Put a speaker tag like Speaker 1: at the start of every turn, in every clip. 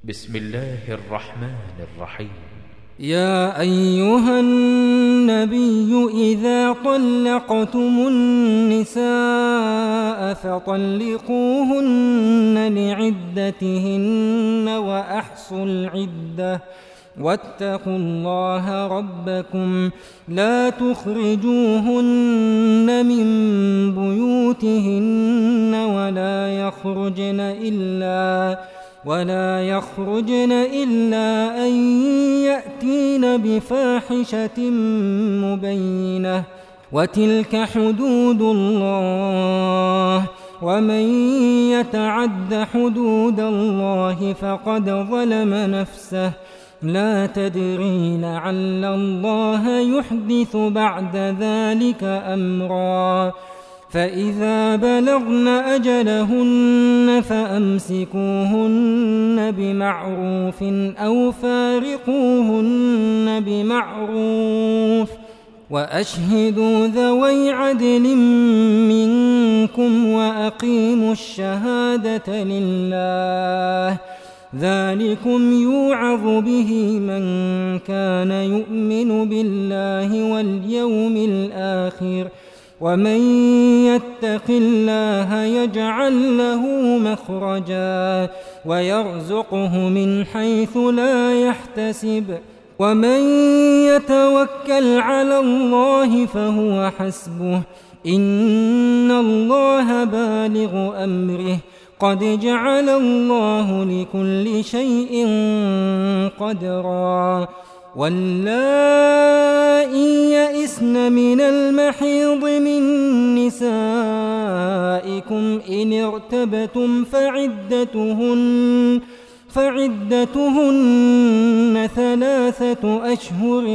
Speaker 1: بسم الله الرحمن الرحيم.
Speaker 2: يا أيها النبي إذا طلقتم النساء فطلقوهن لعدتهن وأحصوا العدة واتقوا الله ربكم لا تخرجوهن من بيوتهن ولا يخرجن إلا أن يأتين بفاحشة مبينة وتلك حدود الله ومن يتعد حدود الله فقد ظلم نفسه لا تدري لعل الله يحدث بعد ذلك أمرا فإذا بلغن أجلهن فأمسكوهن بمعروف أو فارقوهن بمعروف وأشهدوا ذوي عدل منكم وأقيموا الشهادة لله ذلكم يوعظ به من كان يؤمن بالله واليوم الآخر ومن يتق الله يجعل له مخرجا ويرزقه من حيث لا يحتسب ومن يتوكل على الله فهو حسبه إن الله بالغ أمره قد جعل الله لكل شيء قدرا واللائي يئسن من المحيض من نسائكم إن ارتبتم فعدتهن 3 أشهر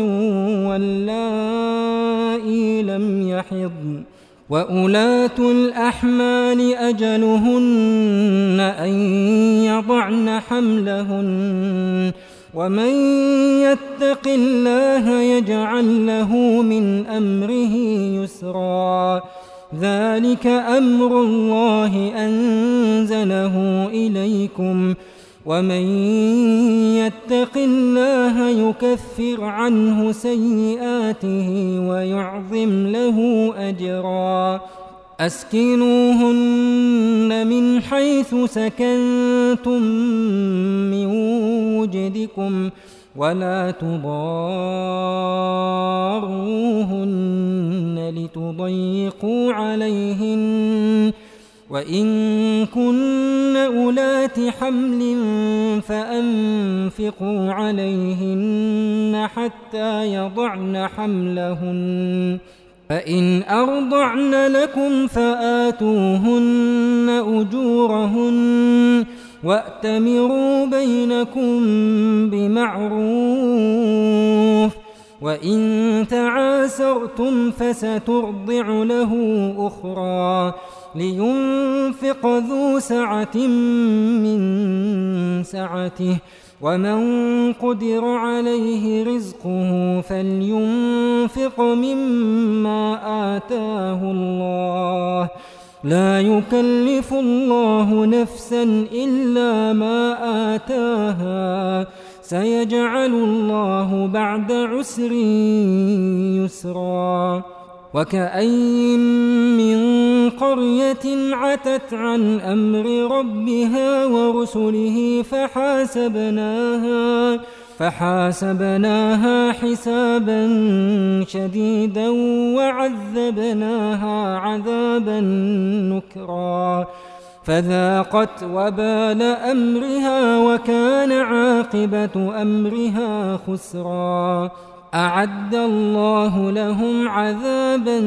Speaker 2: واللائي لم يحضن وأولاة الأحمال أجلهن أن يضعن حملهن ومن يتق الله يجعل له من أمره يسرا ذلك أمر الله أنزله إليكم ومن يتق الله يكفر عنه سيئاته ويعظم له أجرا أسكنوهن من حيث سكنتم من وجدكم ولا تضاروهن لتضيقوا عليهن وإن كن أولات حمل فأنفقوا عليهن حتى يضعن حملهن فإن أرضعن لكم فآتوهن أجورهن وأتمروا بينكم بمعروف وإن تعاسرتم فسترضع له أخرى لينفق ذو سعة من سعته ومن قدر عليه رزقه فلينفق مما آتاه الله لا يكلف الله نفسا إلا ما آتاها سيجعل الله بعد عسر يسرا وكأين من قرية عتت عن أمر ربها ورسله فحاسبناها حسابا شديدا وعذبناها عذابا نكرا فذاقت وبال أمرها وكان عاقبة أمرها خسرا أعد الله لهم عذابا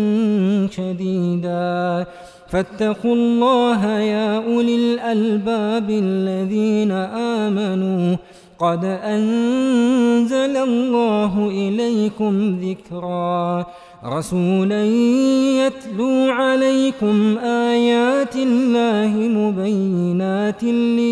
Speaker 2: شديدا فاتقوا الله يا أولي الألباب الذين آمنوا قد أنزل الله إليكم ذكرا رسولا يتلو عليكم آيات الله مبينات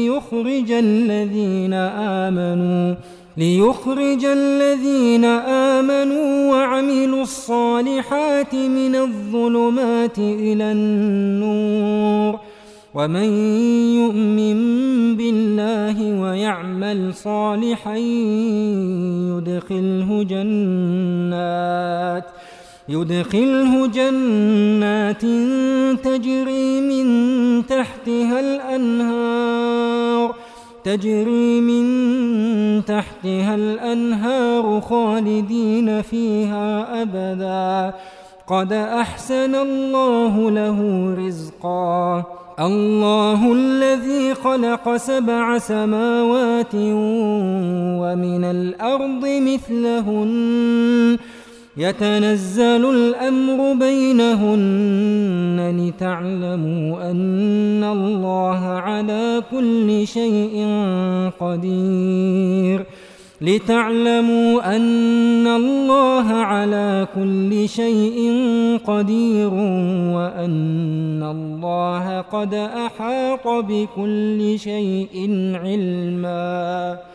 Speaker 2: ليخرج الذين آمنوا وعملوا الصالحات من الظلمات إلى النور ومن يؤمن بالله ويعمل صالحا يدخله جنات تجري من تحتها الأنهار خالدين فيها أبدا قد أحسن الله له رزقا الله الذي خلق 7 سماوات ومن الأرض مثلهن يتنزل الأمر بينهن لتعلموا أن الله على كل شيء قدير وأن الله قد أحاط بكل شيء علما.